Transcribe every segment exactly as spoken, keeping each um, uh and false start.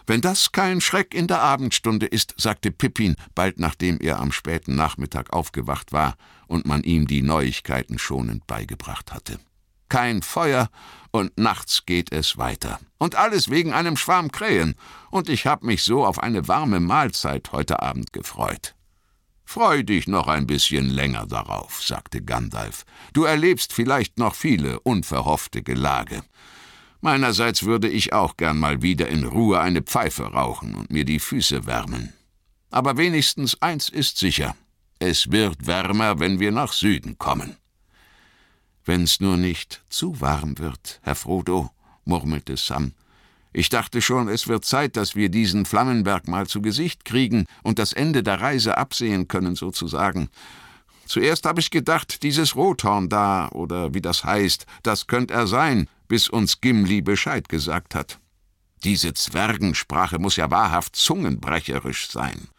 »Wenn das kein Schreck in der Abendstunde ist«, sagte Pippin, bald nachdem er am späten Nachmittag aufgewacht war und man ihm die Neuigkeiten schonend beigebracht hatte. »Kein Feuer und nachts geht es weiter. Und alles wegen einem Schwarm Krähen. Und ich hab mich so auf eine warme Mahlzeit heute Abend gefreut.« »Freu dich noch ein bisschen länger darauf«, sagte Gandalf. »Du erlebst vielleicht noch viele unverhoffte Gelage. Meinerseits würde ich auch gern mal wieder in Ruhe eine Pfeife rauchen und mir die Füße wärmen. Aber wenigstens eins ist sicher: Es wird wärmer, wenn wir nach Süden kommen.« »Wenn's nur nicht zu warm wird, Herr Frodo«, murmelte Sam. »Ich dachte schon, es wird Zeit, dass wir diesen Flammenberg mal zu Gesicht kriegen und das Ende der Reise absehen können, sozusagen. Zuerst habe ich gedacht, dieses Rothorn da, oder wie das heißt, das könnt er sein, bis uns Gimli Bescheid gesagt hat. Diese Zwergensprache muss ja wahrhaft zungenbrecherisch sein.«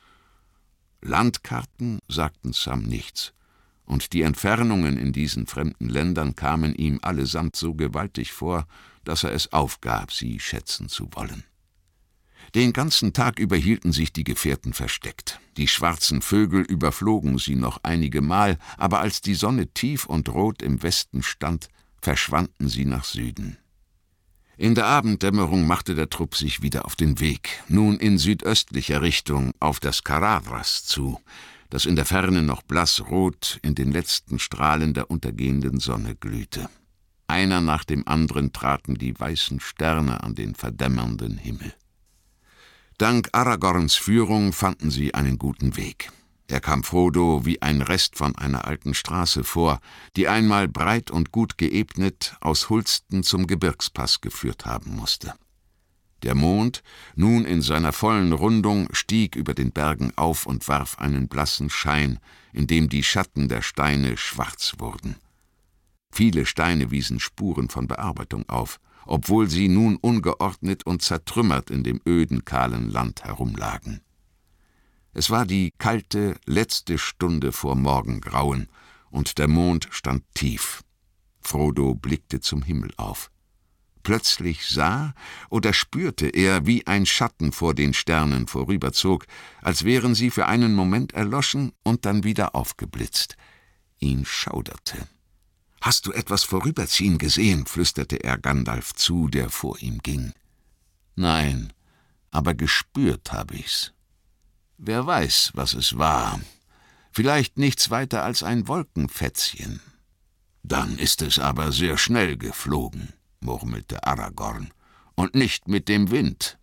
Landkarten sagten Sam nichts, und die Entfernungen in diesen fremden Ländern kamen ihm allesamt so gewaltig vor, dass er es aufgab, sie schätzen zu wollen. Den ganzen Tag über hielten sich die Gefährten versteckt. Die schwarzen Vögel überflogen sie noch einige Mal, aber als die Sonne tief und rot im Westen stand, verschwanden sie nach Süden. In der Abenddämmerung machte der Trupp sich wieder auf den Weg, nun in südöstlicher Richtung auf das Caradhras zu, das in der Ferne noch blassrot in den letzten Strahlen der untergehenden Sonne glühte. Einer nach dem anderen traten die weißen Sterne an den verdämmernden Himmel. Dank Aragorns Führung fanden sie einen guten Weg. Er kam Frodo wie ein Rest von einer alten Straße vor, die einmal breit und gut geebnet aus Hulsten zum Gebirgspass geführt haben musste. Der Mond, nun in seiner vollen Rundung, stieg über den Bergen auf und warf einen blassen Schein, in dem die Schatten der Steine schwarz wurden. Viele Steine wiesen Spuren von Bearbeitung auf, obwohl sie nun ungeordnet und zertrümmert in dem öden, kahlen Land herumlagen. Es war die kalte, letzte Stunde vor Morgengrauen, und der Mond stand tief. Frodo blickte zum Himmel auf. Plötzlich sah oder spürte er, wie ein Schatten vor den Sternen vorüberzog, als wären sie für einen Moment erloschen und dann wieder aufgeblitzt. Ihn schauderte. »Hast du etwas vorüberziehen gesehen?« flüsterte er Gandalf zu, der vor ihm ging. »Nein, aber gespürt habe ich's. Wer weiß, was es war. Vielleicht nichts weiter als ein Wolkenfätzchen.« »Dann ist es aber sehr schnell geflogen«, murmelte Aragorn, »und nicht mit dem Wind.«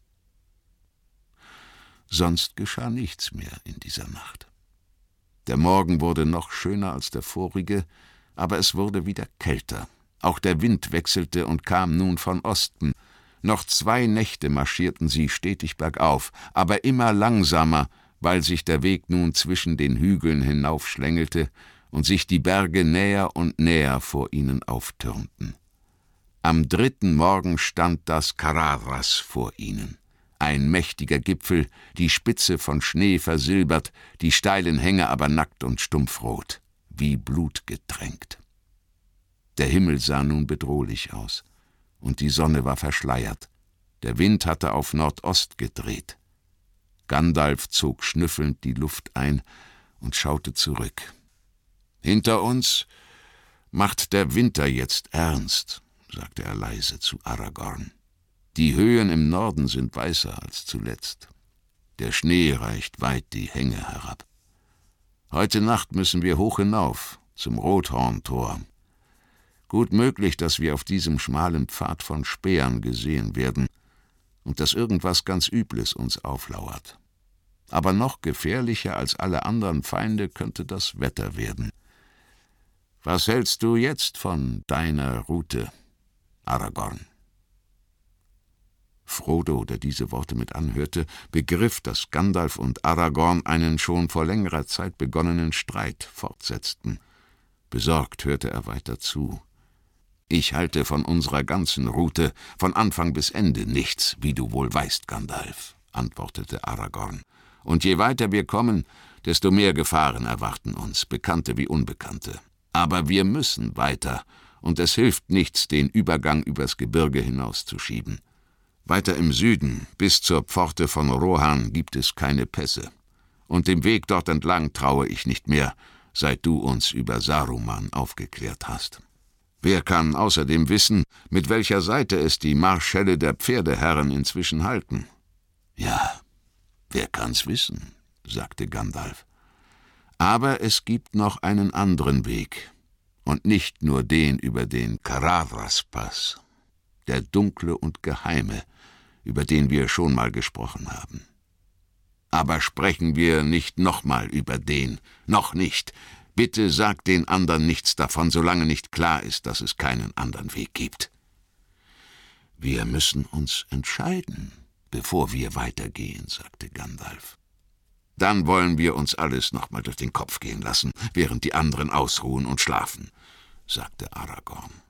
Sonst geschah nichts mehr in dieser Nacht. Der Morgen wurde noch schöner als der vorige, aber es wurde wieder kälter. Auch der Wind wechselte und kam nun von Osten. Noch zwei Nächte marschierten sie stetig bergauf, aber immer langsamer, weil sich der Weg nun zwischen den Hügeln hinaufschlängelte und sich die Berge näher und näher vor ihnen auftürmten. Am dritten Morgen stand das Caradhras vor ihnen. Ein mächtiger Gipfel, die Spitze von Schnee versilbert, die steilen Hänge aber nackt und stumpfrot, wie blutgetränkt. Der Himmel sah nun bedrohlich aus, und die Sonne war verschleiert. Der Wind hatte auf Nordost gedreht. Gandalf zog schnüffelnd die Luft ein und schaute zurück. »Hinter uns macht der Winter jetzt ernst«, sagte er leise zu Aragorn. »Die Höhen im Norden sind weißer als zuletzt. Der Schnee reicht weit die Hänge herab. Heute Nacht müssen wir hoch hinauf, zum Rothorntor. Gut möglich, dass wir auf diesem schmalen Pfad von Spähern gesehen werden und dass irgendwas ganz Übles uns auflauert. Aber noch gefährlicher als alle anderen Feinde könnte das Wetter werden. Was hältst du jetzt von deiner Route, Aragorn?« Frodo, der diese Worte mit anhörte, begriff, dass Gandalf und Aragorn einen schon vor längerer Zeit begonnenen Streit fortsetzten. Besorgt hörte er weiter zu. »Ich halte von unserer ganzen Route von Anfang bis Ende nichts, wie du wohl weißt, Gandalf«, antwortete Aragorn. »Und je weiter wir kommen, desto mehr Gefahren erwarten uns, bekannte wie unbekannte. Aber wir müssen weiter, und es hilft nichts, den Übergang übers Gebirge hinauszuschieben. Weiter im Süden, bis zur Pforte von Rohan, gibt es keine Pässe. Und dem Weg dort entlang traue ich nicht mehr, seit du uns über Saruman aufgeklärt hast. Wer kann außerdem wissen, mit welcher Seite es die Marschälle der Pferdeherren inzwischen halten?« »Ja, wer kann's wissen«, sagte Gandalf. »Aber es gibt noch einen anderen Weg, und nicht nur den über den Caradhras-Pass, der dunkle und geheime, über den wir schon mal gesprochen haben. Aber sprechen wir nicht nochmal über den, noch nicht. Bitte sag den anderen nichts davon, solange nicht klar ist, dass es keinen anderen Weg gibt.« »Wir müssen uns entscheiden, bevor wir weitergehen«, sagte Gandalf. »Dann wollen wir uns alles nochmal durch den Kopf gehen lassen, während die anderen ausruhen und schlafen«, sagte Aragorn.